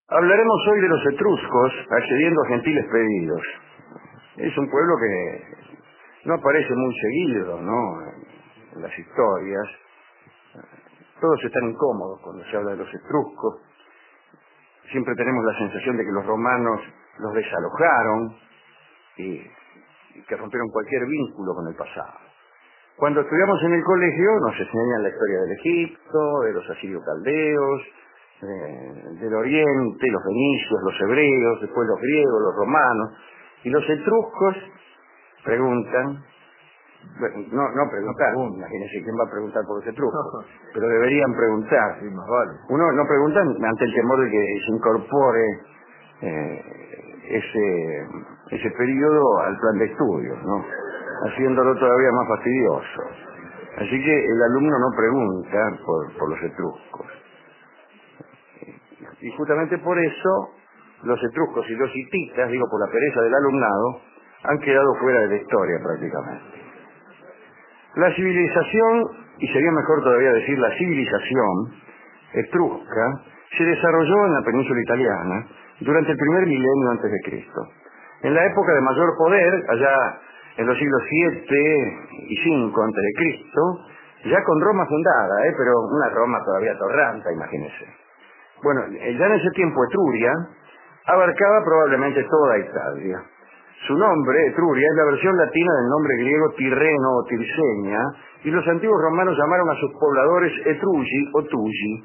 Hablaremos hoy de los etruscos accediendo a gentiles pedidos. Es un pueblo que no aparece muy seguido, ¿no?, en las historias. Todos están incómodos cuando se habla de los etruscos. Siempre tenemos la sensación de que los romanos los desalojaron y que rompieron cualquier vínculo con el pasado. Cuando estudiamos en el colegio nos enseñan la historia del Egipto, de los asirio-caldeos, del Oriente, los fenicios, los hebreos, después los griegos, los romanos. Y los etruscos preguntan, bueno, no preguntar, imagínense quién va a preguntar por los etruscos, pero deberían preguntar. Sí, más vale. Uno no pregunta ante el temor de que se incorpore ese periodo al plan de estudios, ¿no?, haciéndolo todavía más fastidioso. Así que el alumno no pregunta por los etruscos. Y justamente por eso los etruscos y los hititas, digo por la pereza del alumnado, han quedado fuera de la historia prácticamente. La civilización, y sería mejor todavía decir la civilización etrusca, se desarrolló en la península italiana durante el primer milenio antes de Cristo. En la época de mayor poder, allá en los siglos 7 y 5 antes de Cristo, ya con Roma fundada, pero una Roma todavía torranta, imagínense. Bueno, ya en ese tiempo Etruria abarcaba probablemente toda Italia. Su nombre, Etruria, es la versión latina del nombre griego Tirreno o Tirseña, y los antiguos romanos llamaron a sus pobladores Etrugi o Tugi.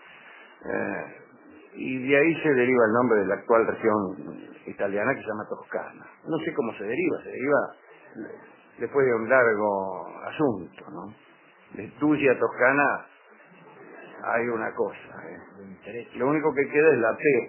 Y de ahí se deriva el nombre de la actual región italiana que se llama Toscana. No sé cómo se deriva después de un largo asunto, ¿no? De Tugi a Toscana hay una cosa, Lo único que queda es la P.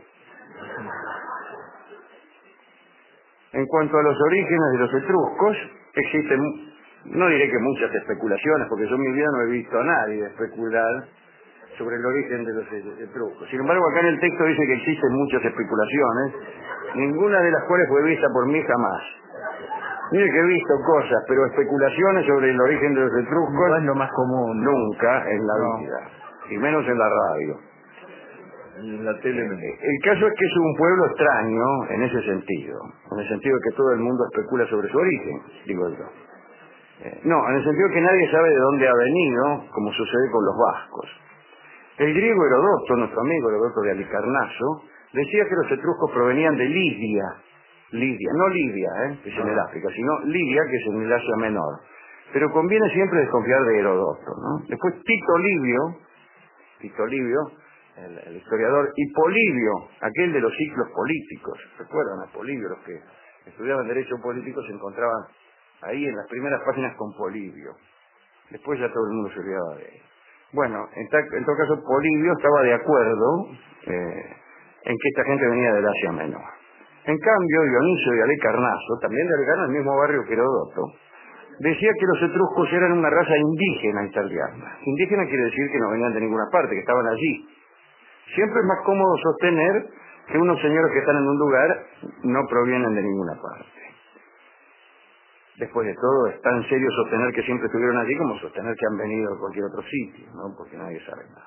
En cuanto a los orígenes de los etruscos, existen, no diré que muchas especulaciones, porque yo en mi vida no he visto a nadie especular sobre el origen de los etruscos. Sin embargo, acá en el texto dice que existen muchas especulaciones, ninguna de las cuales fue vista por mí jamás. Mire que he visto cosas, pero especulaciones sobre el origen de los etruscos No es lo más común. nunca en la vida, y menos en la radio. En la tele. El caso es que es un pueblo extraño en ese sentido, en el sentido de que todo el mundo especula sobre su origen, digo yo. No, en el sentido de que nadie sabe de dónde ha venido, como sucede con los vascos. El griego Herodoto, nuestro amigo Herodoto de Halicarnaso, decía que los etruscos provenían de Lidia, no Libia, que es en el África, sino Lidia, que es en el Asia Menor. Pero conviene siempre desconfiar de Herodoto, ¿no? Después Tito Livio, el historiador, y Polibio, aquel de los ciclos políticos. ¿Recuerdan a Polibio? Los que estudiaban derecho político se encontraban ahí en las primeras páginas con Polibio. Después ya todo el mundo se olvidaba de él. Bueno, en todo caso Polibio estaba de acuerdo en que esta gente venía del Asia Menor. En cambio, Dionisio de Halicarnaso, también de Halicarnaso, el mismo barrio que Herodoto, decía que los etruscos eran una raza indígena italiana. Indígena quiere decir que no venían de ninguna parte, que estaban allí. Siempre es más cómodo sostener que unos señores que están en un lugar no provienen de ninguna parte. Después de todo, es tan serio sostener que siempre estuvieron allí como sostener que han venido de cualquier otro sitio, ¿no? Porque nadie sabe nada.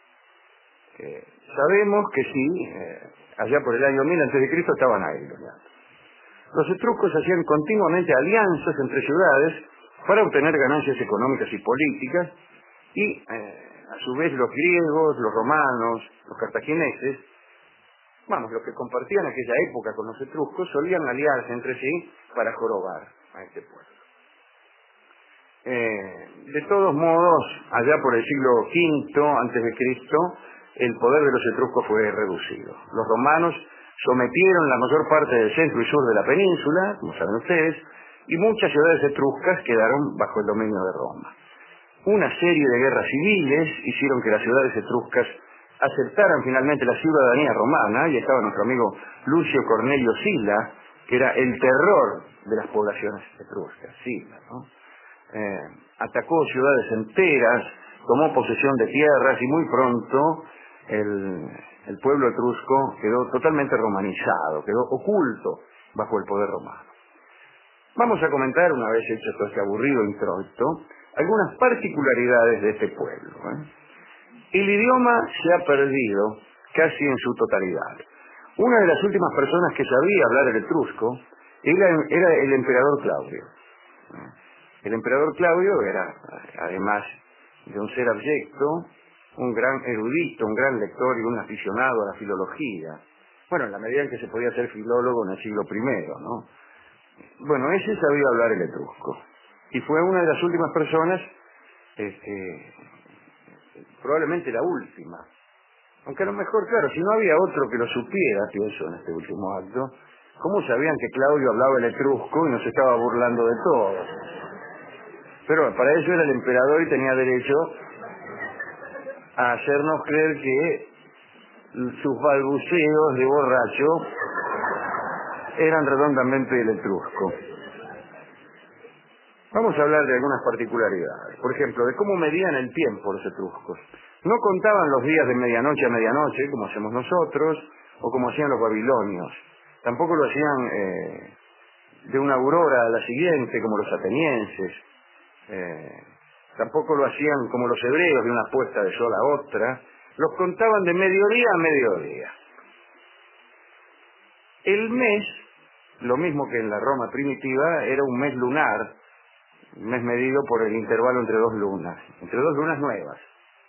Sabemos que sí, allá por el año 1000 a.C. estaban ahí. Los etruscos hacían continuamente alianzas entre ciudades para obtener ganancias económicas y políticas, y a su vez los griegos, los romanos, los cartagineses, los que compartían aquella época con los etruscos, solían aliarse entre sí para jorobar a este pueblo. De todos modos, allá por el siglo V antes de Cristo, el poder de los etruscos fue reducido. Los romanos sometieron la mayor parte del centro y sur de la península, como saben ustedes, y muchas ciudades etruscas quedaron bajo el dominio de Roma. Una serie de guerras civiles hicieron que las ciudades etruscas aceptaran finalmente la ciudadanía romana, y estaba nuestro amigo Lucio Cornelio Sila, que era el terror de las poblaciones etruscas. Sila, ¿no? Atacó ciudades enteras, tomó posesión de tierras, y muy pronto el pueblo etrusco quedó totalmente romanizado, quedó oculto bajo el poder romano. Vamos a comentar, una vez hecho todo este aburrido introito, algunas particularidades de este pueblo. El idioma se ha perdido casi en su totalidad. Una de las últimas personas que sabía hablar el etrusco era el emperador Claudio. El emperador Claudio era, además de un ser abyecto, un gran erudito, un gran lector y un aficionado a la filología. Bueno, en la medida en que se podía ser filólogo en el siglo I, ¿no? Bueno, ese sabía hablar el etrusco. Y fue una de las últimas personas, probablemente la última. Aunque a lo mejor, claro, si no había otro que lo supiera, pienso en este último acto, ¿cómo sabían que Claudio hablaba el etrusco y nos estaba burlando de todo? Pero para eso era el emperador y tenía derecho a hacernos creer que sus balbuceos de borracho eran redondamente el etrusco. Vamos a hablar de algunas particularidades. Por ejemplo, de cómo medían el tiempo los etruscos. No contaban los días de medianoche a medianoche, como hacemos nosotros, o como hacían los babilonios. Tampoco lo hacían de una aurora a la siguiente, como los atenienses. Tampoco lo hacían como los hebreos, de una puesta de sol a otra. Los contaban de mediodía a mediodía. El mes, lo mismo que en la Roma primitiva, era un mes lunar, un mes medido por el intervalo entre dos lunas nuevas.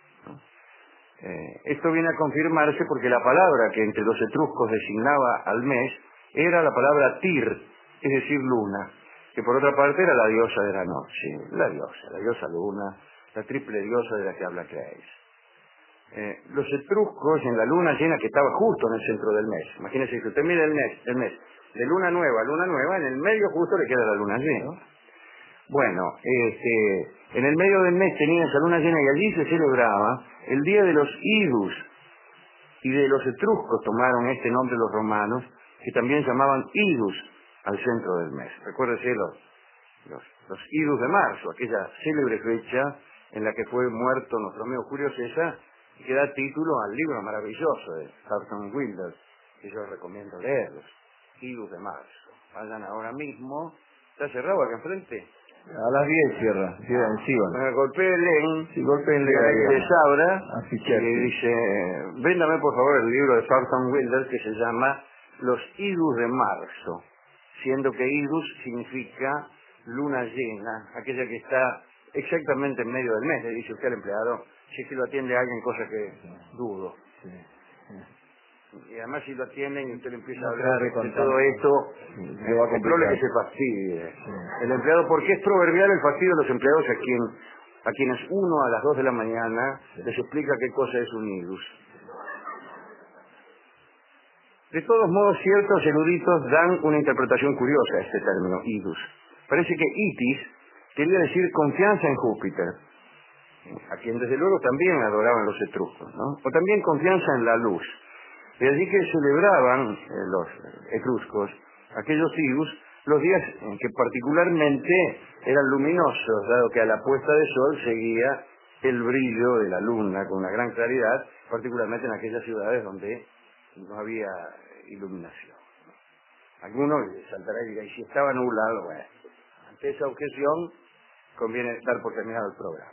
Esto viene a confirmarse porque la palabra que entre los etruscos designaba al mes era la palabra Tir, es decir, luna, que por otra parte era la diosa de la noche, la diosa luna, la triple diosa de la que habla Claes. Los etruscos en la luna llena que estaba justo en el centro del mes, imagínense que usted mira el mes, de luna nueva a luna nueva, en el medio justo le queda la luna llena. Bueno, en el medio del mes tenía esa luna llena y allí se celebraba el día de los idus, y de los etruscos tomaron este nombre los romanos, que también llamaban idus al centro del mes. Recuérdese los idus de marzo, aquella célebre fecha en la que fue muerto nuestro amigo Julio César, y que da título al libro maravilloso de Thornton Wilder, que yo recomiendo leerlos, idus de marzo. Vayan ahora mismo. ¿Está cerrado acá enfrente? A las 10 cierra, encima. Golpéenle, Sí, golpéenle que les abra, así y dice, véndame por favor el libro de Thornton Wilder que se llama Los idus de marzo, siendo que idus significa luna llena, aquella que está exactamente en medio del mes, le dice usted al empleado, si es que lo atiende alguien, cosa que dudo. Sí. Y además si lo atienden y usted le empieza No a hablar de con todo tanto. esto, Le va a es probable complicar. que se fastidie. Sí. El empleado, porque es proverbial el fastidio de los empleados a quienes uno a las 2 de la mañana les explica qué cosa es un idus. De todos modos, ciertos eruditos dan una interpretación curiosa a este término, idus. Parece que itis quería decir confianza en Júpiter, a quien desde luego también adoraban los etruscos, ¿no? O también confianza en la luz. De allí que celebraban los etruscos, aquellos idus, los días en que particularmente eran luminosos, dado que a la puesta de sol seguía el brillo de la luna con una gran claridad, particularmente en aquellas ciudades donde no había iluminación. Algunos les saltará y dirá, y si estaba nublado, bueno, ante esa objeción conviene dar por terminado el programa.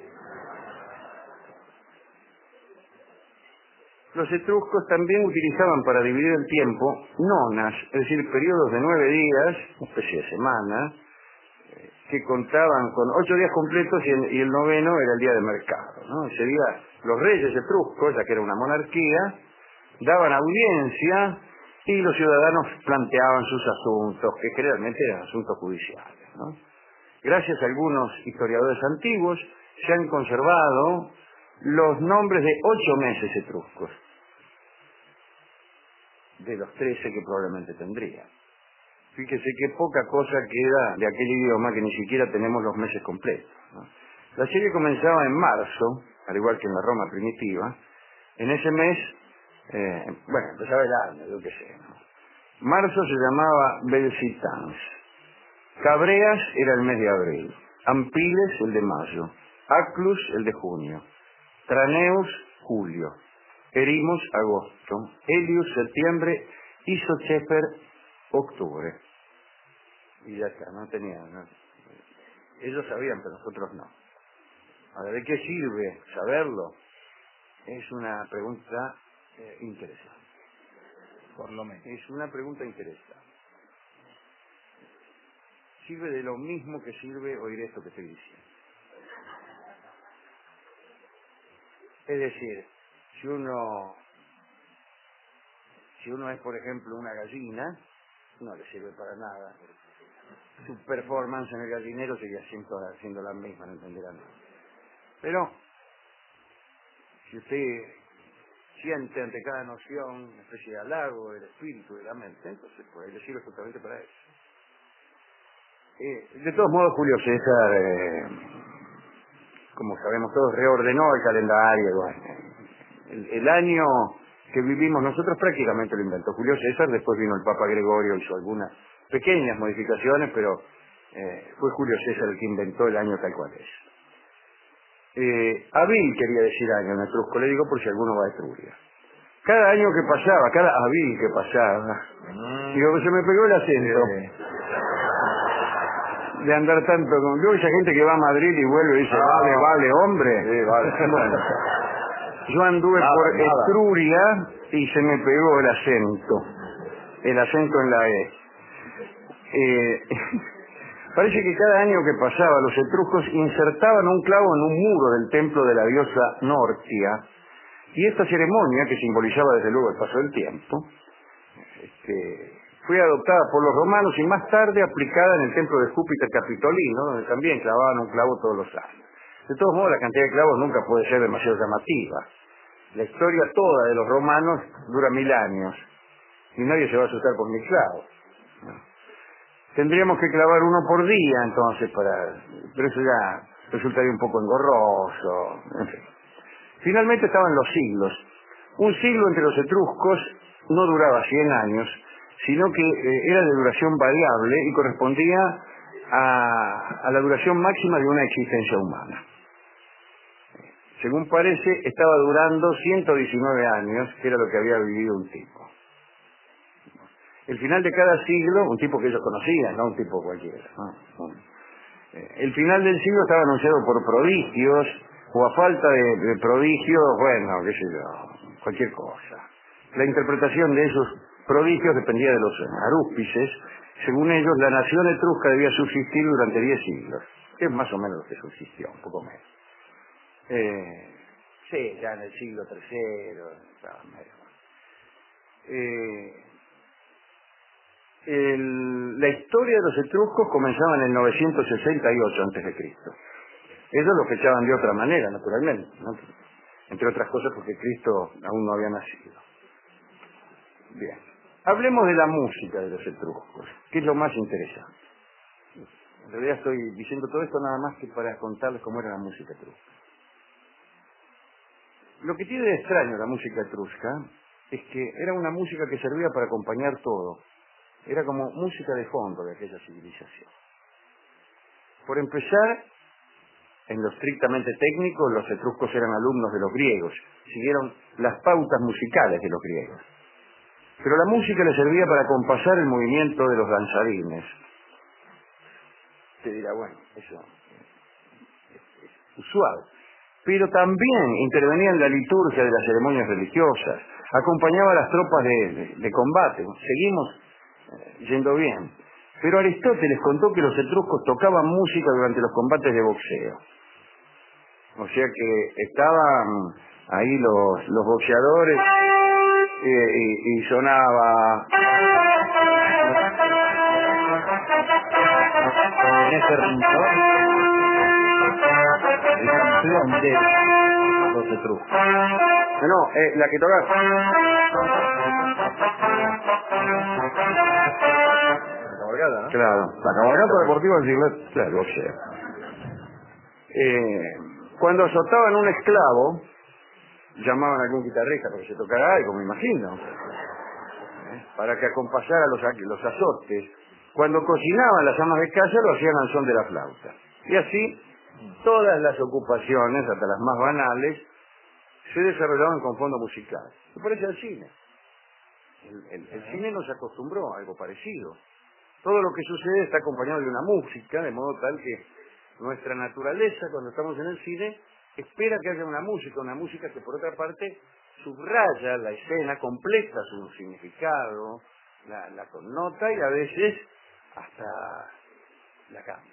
Los etruscos también utilizaban para dividir el tiempo nonas, es decir, periodos de 9 días, una especie de semana, que contaban con 8 días completos y el noveno era el día de mercado, ¿no? Ese día los reyes etruscos, ya que era una monarquía, daban audiencia y los ciudadanos planteaban sus asuntos, que generalmente eran asuntos judiciales, ¿no? Gracias a algunos historiadores antiguos se han conservado los nombres de 8 meses etruscos, de los 13 que probablemente tendría. Fíjese qué poca cosa queda de aquel idioma que ni siquiera tenemos los meses completos, ¿no? La serie comenzaba en marzo, al igual que en la Roma primitiva. En ese mes, empezaba el año, yo qué sé, ¿no? Marzo se llamaba Belcitans. Cabreas era el mes de abril. Ampiles el de mayo. Aclus el de junio. Traneus, julio. Erimos, agosto. Helius, septiembre. Y Sochefer, octubre. Y ya está, no tenían. ¿No? Ellos sabían, pero nosotros no. Ahora, ¿de qué sirve saberlo? Es una pregunta interesante. Por lo menos. Es una pregunta interesante. Sirve de lo mismo que sirve oír esto que estoy diciendo. Es decir, si uno es, por ejemplo, una gallina, no le sirve para nada. Su performance en el gallinero seguía siendo la misma, no entenderán nada. Pero, si usted siente ante cada noción una especie de halago del espíritu, de la mente, entonces pues le sirve justamente para eso. De todos modos, Julio César, como sabemos todos, reordenó el calendario. Bueno, el año que vivimos nosotros prácticamente lo inventó Julio César, después vino el Papa Gregorio, hizo algunas pequeñas modificaciones, pero fue Julio César el que inventó el año tal cual es. Abril quería decir año en etrusco, le digo por si alguno va a Etruria. Cada año que pasaba, cada abril que pasaba, digo, se me pegó el acento. De andar tanto con... Yo esa gente que va a Madrid y vuelve y dice, vale, hombre. Sí, vale. Bueno, yo anduve por Etruria y se me pegó el acento en la E. Parece que cada año que pasaba los etruscos insertaban un clavo en un muro del templo de la diosa Nortia, y esta ceremonia, que simbolizaba desde luego el paso del tiempo, fue adoptada por los romanos y más tarde aplicada en el templo de Júpiter Capitolino, donde también clavaban un clavo todos los años. De todos modos, la cantidad de clavos nunca puede ser demasiado llamativa. La historia toda de los romanos dura 1000 años y nadie se va a asustar por 1000 clavos. Tendríamos que clavar uno por día entonces, pero eso ya resultaría un poco engorroso. En fin. Finalmente estaban los siglos. Un siglo entre los etruscos no duraba 100 años, sino que era de duración variable y correspondía a la duración máxima de una existencia humana. Según parece, estaba durando 119 años, que era lo que había vivido un tipo. El final de cada siglo, un tipo que ellos conocían, no un tipo cualquiera, ¿no? El final del siglo estaba anunciado por prodigios, o a falta de prodigios, bueno, qué sé yo, cualquier cosa. La interpretación de esos prodigios dependía de los arúspices. Según ellos, la nación etrusca debía subsistir durante 10 siglos, que es más o menos lo que subsistió, un poco menos. Sí, ya en el siglo III, estaba la historia de los etruscos comenzaba en el 968 a.C. Ellos lo fechaban de otra manera, naturalmente, ¿no? Entre otras cosas porque Cristo aún no había nacido. Bien. Hablemos de la música de los etruscos, que es lo más interesante. En realidad estoy diciendo todo esto nada más que para contarles cómo era la música etrusca. Lo que tiene de extraño la música etrusca es que era una música que servía para acompañar todo. Era como música de fondo de aquella civilización. Por empezar, en lo estrictamente técnico, los etruscos eran alumnos de los griegos, siguieron las pautas musicales de los griegos. Pero la música les servía para compasar el movimiento de los danzarines. Te dirá, bueno, eso es usual. Pero también intervenía en la liturgia de las ceremonias religiosas, acompañaba a las tropas de combate. Seguimos yendo bien. Pero Aristóteles contó que los etruscos tocaban música durante los combates de boxeo. O sea que estaban ahí los boxeadores y sonaba... Ese ritmo de los etruscos. No, la que tocaba... La cabalgata, ¿no? Claro, La cabalgata deportiva del Gillette. claro, boxeo. Cuando azotaban un esclavo, llamaban a algún guitarrista para que se tocara algo, me imagino, para que acompasara los azotes. Cuando cocinaban las amas de casa lo hacían al son de la flauta. Y así, todas las ocupaciones, hasta las más banales, se desarrollaban con fondo musical. Se parece al cine. El cine nos acostumbró a algo parecido. Todo lo que sucede está acompañado de una música, de modo tal que nuestra naturaleza, cuando estamos en el cine, espera que haya una música que por otra parte subraya la escena, completa su significado, la connota y a veces hasta la cambia.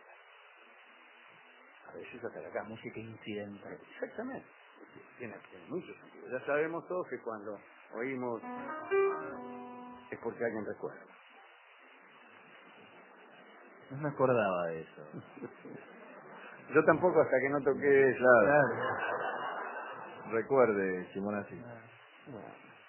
A veces hasta la cambia. Música incidental. Exactamente. Tiene mucho sentido. Ya sabemos todos que cuando oímos es porque alguien recuerda. No me acordaba de eso. Yo tampoco hasta que no toqué eso. Claro. Recuerde, Simonazzi. Bueno,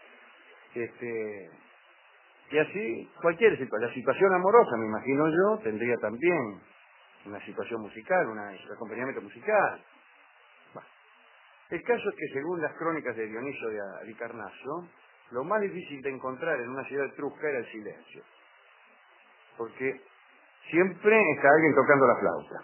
y así, cualquier situación. La situación amorosa, me imagino yo, tendría también una situación musical, un acompañamiento musical. Bueno, el caso es que según las crónicas de Dioniso de Halicarnaso, lo más difícil de encontrar en una ciudad etrusca era el silencio. Porque siempre está alguien tocando la flauta.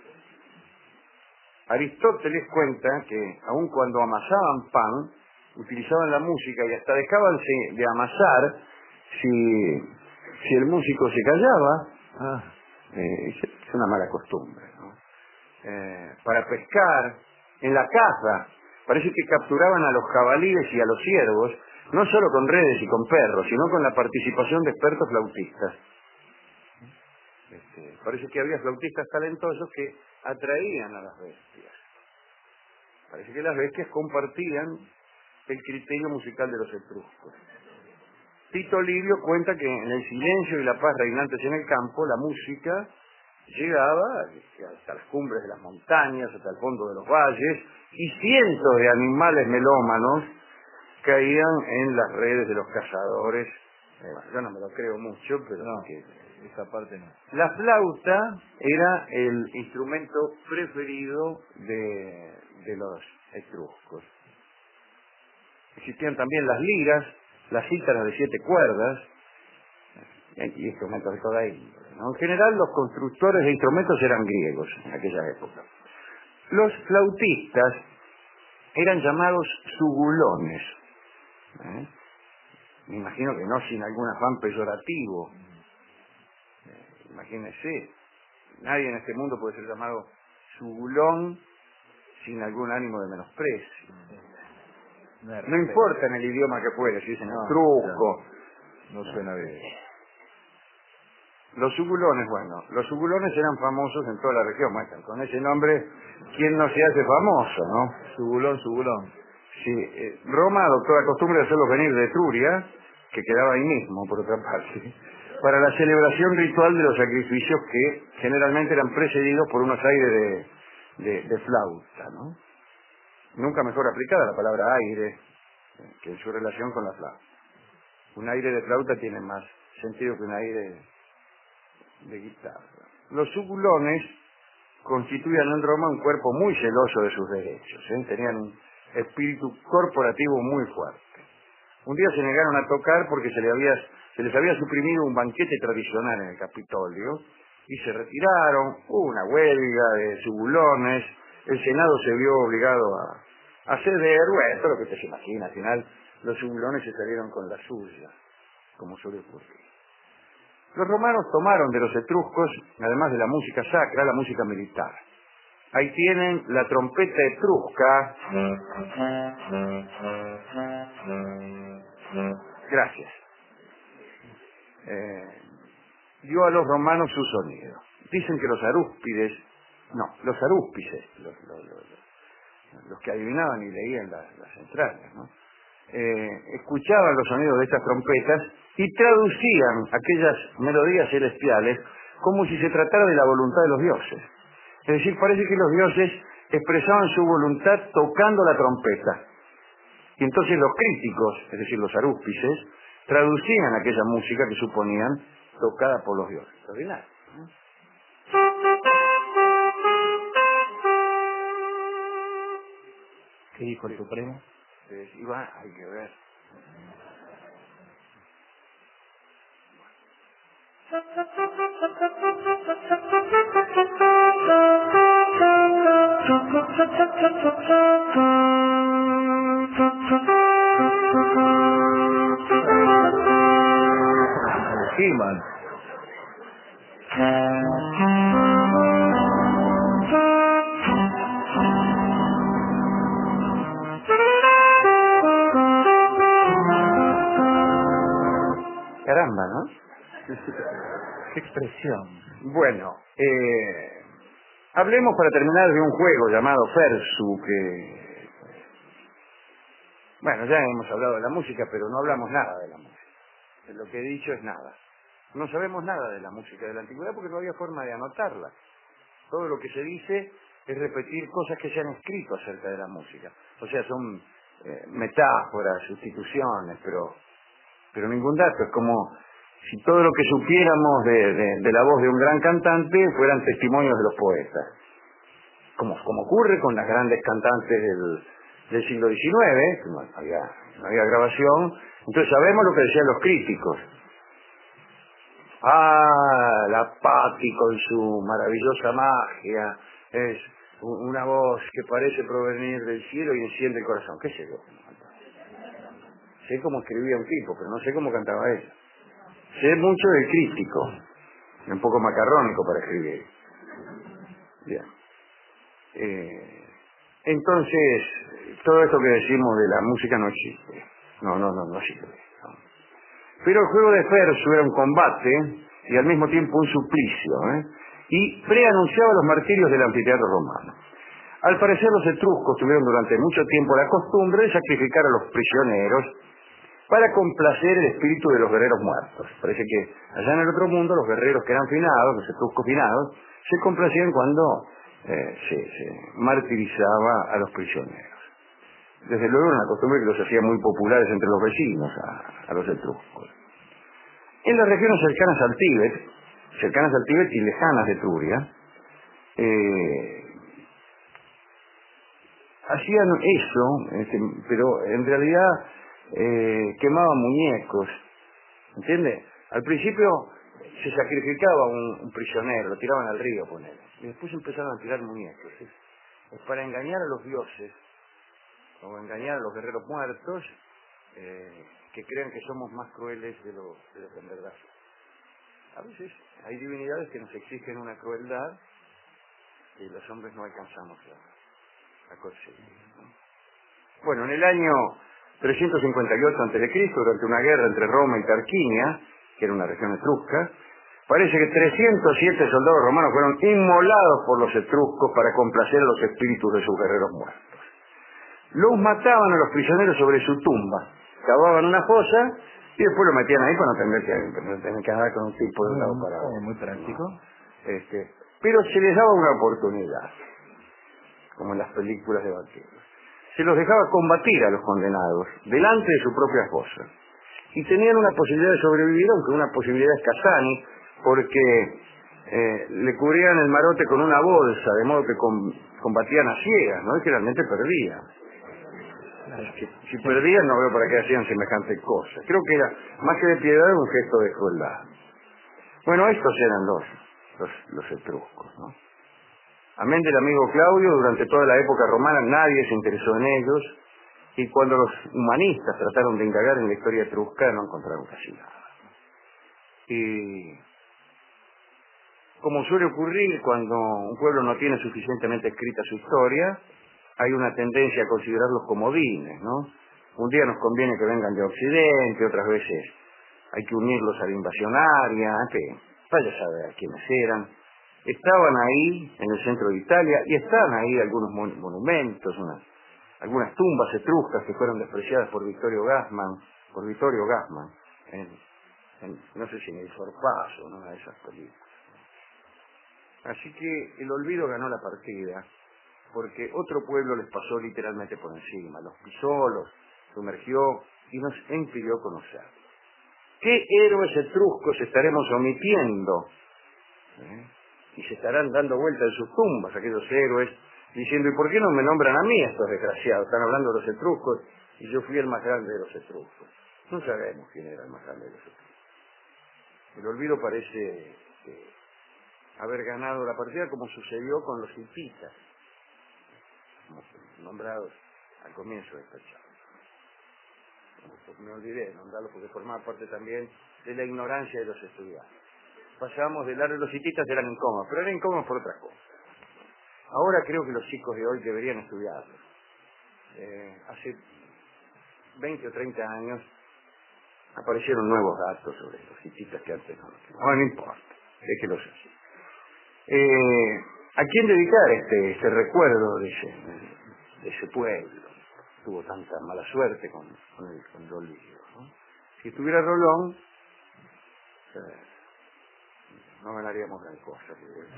Aristóteles cuenta que aun cuando amasaban pan, utilizaban la música y hasta dejaban de amasar si el músico se callaba. Es una mala costumbre, ¿no? Para pescar, en la caza, parece que capturaban a los jabalíes y a los ciervos, no solo con redes y con perros, sino con la participación de expertos flautistas. Parece que había flautistas talentosos que atraían a las bestias. Parece que las bestias compartían el criterio musical de los etruscos. Tito Livio cuenta que en el silencio y la paz reinantes en el campo, la música llegaba hasta las cumbres de las montañas, hasta el fondo de los valles, y cientos de animales melómanos caían en las redes de los cazadores. Yo no me lo creo mucho, pero no, esa parte no. La flauta era el instrumento preferido de los etruscos. Existían también las liras, las cítaras de 7 cuerdas y instrumentos de toda índole, ¿no? En general los constructores de instrumentos eran griegos en aquella época. Los flautistas eran llamados sugulones. Me imagino que no sin algún afán peyorativo. Imagínense, nadie en este mundo puede ser llamado sugulón sin algún ánimo de menosprecio. No importa en el idioma que fuere, si dicen etrusco. No suena bien. Los sugulones eran famosos en toda la región. Bueno, con ese nombre, ¿quién no se hace famoso, no? Sugulón. Sí, Roma adoptó la costumbre de hacerlos venir de Etruria, que quedaba ahí mismo, por otra parte, para la celebración ritual de los sacrificios que generalmente eran precedidos por unos aires de flauta, ¿no? Nunca mejor aplicada la palabra aire que en su relación con la flauta. Un aire de flauta tiene más sentido que un aire de guitarra. Los sugulones constituían en Roma un cuerpo muy celoso de sus derechos, tenían un espíritu corporativo muy fuerte. Un día se negaron a tocar porque se les había suprimido un banquete tradicional en el Capitolio y se retiraron. Hubo una huelga de sugulones, el Senado se vio obligado a ceder. Bueno, todo lo que usted se imagina, al final los sugulones se salieron con la suya, como suele ocurrir. Los romanos tomaron de los etruscos, además de la música sacra, la música militar. Ahí tienen la trompeta etrusca. Gracias. Dio a los romanos su sonido. Dicen que los arúspices, los que adivinaban y leían las entrañas, ¿no? Escuchaban los sonidos de estas trompetas y traducían aquellas melodías celestiales como si se tratara de la voluntad de los dioses. Es decir, parece que los dioses expresaban su voluntad tocando la trompeta. Y entonces los críticos, es decir, los arúspices, traducían aquella música que suponían tocada por los dioses. Extraordinario, ¿no? ¿Qué dijo el Supremo? Hay que ver. He-Man. Caramba, ¿no? Qué expresión. Bueno, hablemos para terminar de un juego llamado Fersu, que... Bueno, ya hemos hablado de la música, pero no hablamos nada de la música. Lo que he dicho es nada. No sabemos nada de la música de la antigüedad porque no había forma de anotarla. Todo lo que se dice es repetir cosas que se han escrito acerca de la música. O sea, son metáforas, sustituciones, pero ningún dato. Es como si todo lo que supiéramos de la voz de un gran cantante fueran testimonios de los poetas. Como ocurre con las grandes cantantes del siglo XIX, que no había grabación. Entonces sabemos lo que decían los críticos. La Patti con su maravillosa magia, es una voz que parece provenir del cielo y enciende el corazón. ¿Qué sé yo? Sé cómo escribía un tipo, pero no sé cómo cantaba ella. Sé mucho del crítico, un poco macarrónico para escribir. Bien. Entonces, todo esto que decimos de la música no existe. No existe. No. Pero el juego de Fersu era un combate y al mismo tiempo un suplicio, y preanunciaba los martirios del anfiteatro romano. Al parecer los etruscos tuvieron durante mucho tiempo la costumbre de sacrificar a los prisioneros para complacer el espíritu de los guerreros muertos. Parece que allá en el otro mundo los guerreros que eran finados, los etruscos finados, se complacían cuando se martirizaba a los prisioneros. Desde luego era una costumbre que los hacía muy populares entre los vecinos a los etruscos. En las regiones cercanas al Tíbet y lejanas de Etruria, hacían eso, pero en realidad quemaban muñecos, ¿entiende? Al principio se sacrificaba un prisionero, lo tiraban al río, ponele, y después empezaron a tirar muñecos. Es para engañar a los dioses, o engañar a los guerreros muertos, que crean que somos más crueles de lo que en verdad son. A veces hay divinidades que nos exigen una crueldad que los hombres no alcanzamos a conseguir, ¿no? Bueno, en el año 358 a.C., durante una guerra entre Roma y Tarquinia, que era una región etrusca, parece que 307 soldados romanos fueron inmolados por los etruscos para complacer a los espíritus de sus guerreros muertos. Los mataban a los prisioneros sobre su tumba, cavaban una fosa y después lo metían ahí para no tener que andar con un tipo de un lado para otro. Muy práctico. ¿No? Pero se les daba una oportunidad, como en las películas de vaqueros. Se los dejaba combatir a los condenados delante de su propia fosa. Y tenían una posibilidad de sobrevivir, aunque una posibilidad escasani, porque le cubrían el marote con una bolsa, de modo que combatían a ciegas, ¿no? Y generalmente perdían. Si perdían, no veo para qué hacían semejante cosa. Creo que era, más que de piedad, un gesto de crueldad. Bueno, estos eran los etruscos, ¿no? Amén del amigo Claudio, durante toda la época romana nadie se interesó en ellos, y cuando los humanistas trataron de indagar en la historia etrusca, no encontraron casi nada. Y como suele ocurrir cuando un pueblo no tiene suficientemente escrita su historia, hay una tendencia a considerarlos comodines, ¿no? Un día nos conviene que vengan de Occidente, otras veces hay que unirlos a la invasión aria, que vaya a saber quiénes eran. Estaban ahí, en el centro de Italia, y están ahí algunos monumentos, algunas tumbas etruscas que fueron despreciadas por Vittorio Gassman, no sé si en El Sorpaso, ¿no? Una de esas películas. Así que el olvido ganó la partida, porque otro pueblo les pasó literalmente por encima, los pisó, los sumergió y nos impidió conocerlos. ¿Qué héroes etruscos estaremos omitiendo? Y se estarán dando vuelta en sus tumbas aquellos héroes, diciendo, ¿y por qué no me nombran a mí estos desgraciados? Están hablando de los etruscos y yo fui el más grande de los etruscos. No sabemos quién era el más grande de los etruscos. El olvido parece haber ganado la partida, como sucedió con los hititas, nombrados al comienzo de esta charla. Me olvidé de nombrarlos porque formaba parte también de la ignorancia de los estudiantes. Pasamos de largo, los hititas eran incómodos, pero eran incómodos por otras cosas. Ahora creo que los chicos de hoy deberían estudiarlos. Hace 20 o 30 años Aparecieron nuevos datos sobre los hititas que antes no. No importa, déjelos así. ¿A quién dedicar este recuerdo de ese pueblo? Tuvo tanta mala suerte con el olvido, ¿no? Si estuviera Rolón, no ganaríamos gran cosa.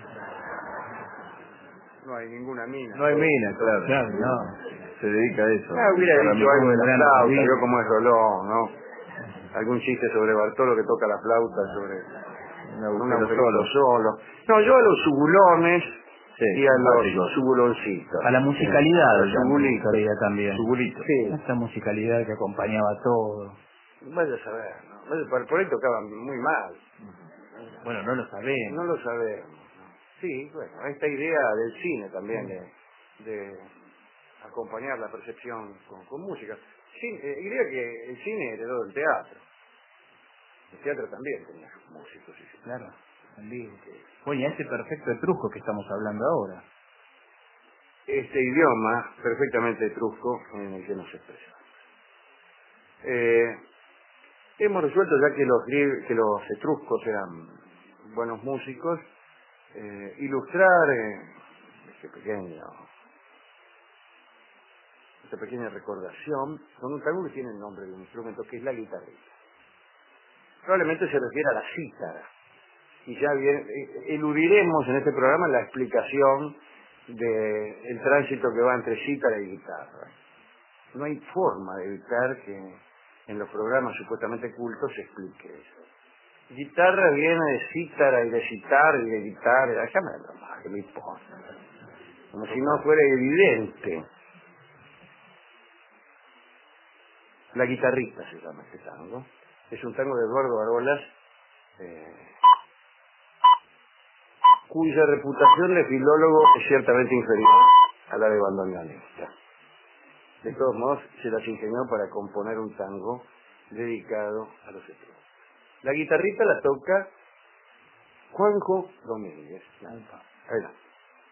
No hay ninguna mina. No hay mina, claro. No. Se dedica a eso. Hubiera dicho algo de la flauta, vio cómo es Rolón, ¿no? Algún chiste sobre Bartolo que toca la flauta, sobre un agujero solo. No, yo a los subulones y a los subuloncitos. A la musicalidad, los subulitos también. Subulitos. Sí. Esta musicalidad que acompañaba todo. Vaya a saber, ¿no? Por ahí tocaban muy mal. Bueno, no lo sabemos. No lo sabemos. Sí, bueno, esta idea del cine también, de acompañar la percepción con música. Sí, diría que el cine heredó del teatro. El teatro también tenía sus músicos. Sí. Claro, también. Oye, ese perfecto etrusco que estamos hablando ahora. Este idioma perfectamente etrusco en el que nos expresamos. Hemos resuelto ya que los etruscos eran buenos músicos, ilustrar esta pequeña recordación con un tango que tiene el nombre de un instrumento que es la guitarrita. Probablemente se refiere a la cítara. Y ya bien, eludiremos en este programa la explicación del tránsito que va entre cítara y guitarra. No hay forma de evitar que en los programas supuestamente cultos se explique eso. Guitarra viene de cítara y de citar y de guitarra, déjame nomás, que me importa. Como si no fuera evidente. La guitarrita se llama este tango. Es un tango de Eduardo Arolas, cuya reputación de filólogo es ciertamente inferior a la de bandoneonista. De todos modos, se las ingenió para componer un tango dedicado a los etruscos. La guitarrita la toca Juanjo Domínguez. Ahí va.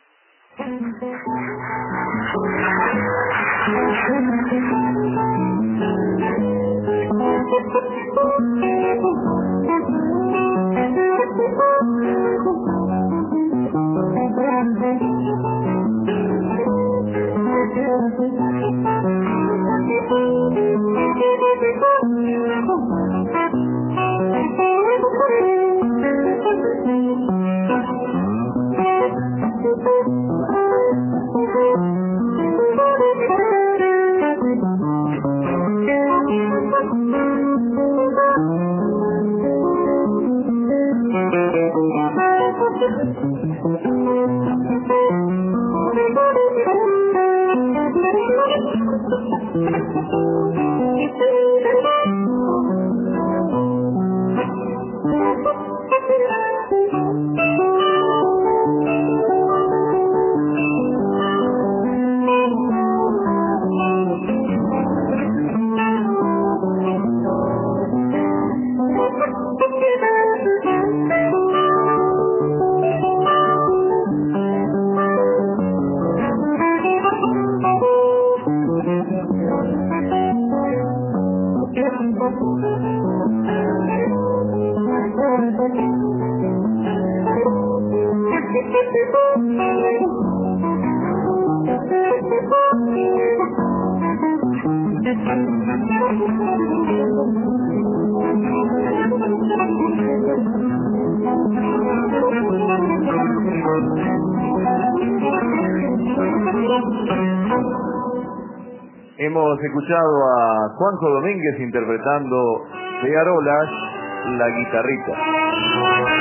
Hemos escuchado a Juanjo Domínguez interpretando de Arolas La Guitarrita.